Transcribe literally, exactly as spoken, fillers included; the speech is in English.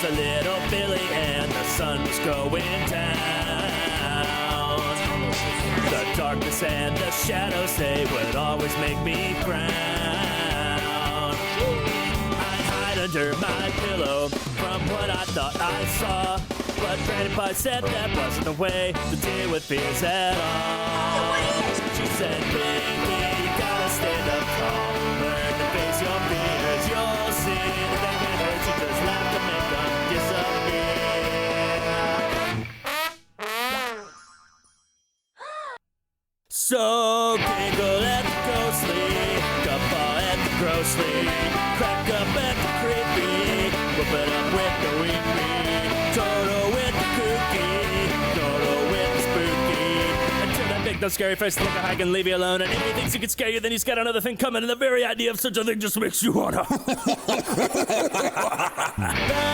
a little Billy and the sun was going down. The darkness and the shadows, they would always make me frown. I'd hide under my pillow from what I thought I saw, but Grandpa said that wasn't the way to deal with fears at all. She said, baby, you gotta stand up tall, learn to face your fears. You'll see that they can't hurt you, just laugh to make them disappear. So giggle at the ghostly, guffaw at the grossly, crack up at the creepy, whoop it up with the weekly, total with the kooky, total with the spooky. Until that big, no scary face look like I can leave you alone, and if he thinks he can scare you, then he's got another thing coming, and the very idea of such a thing just makes you wanna.